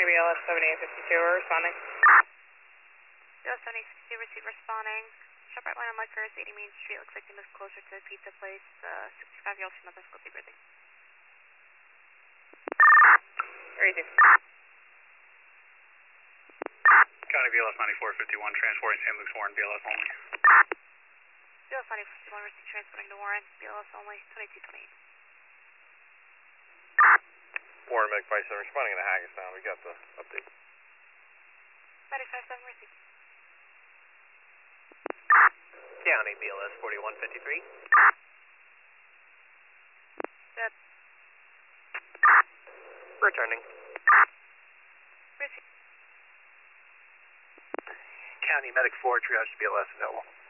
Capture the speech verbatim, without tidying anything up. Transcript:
County B L S seventy-eight fifty-two, we're responding. B L S seventy-eight fifty-two, receive responding. Shop right line on Mike Ferris, eighty Main Street. Looks like they moved closer to the pizza place. Uh, sixty-five year old female, difficulty breathing. Easy. County B L S ninety-four fifty-one, transporting Saint Luke's Warren, B L S only. B L S ninety-four fifty-one, receive transporting to Warren, B L S only, twenty-two twenty-eight. Warren Medic five seven, responding to Haggestown. We got the update. Medic five seven, receive. County B L S forty-one fifty-three. Deb. Returning. Receive. County Medic four, triage to B L S available.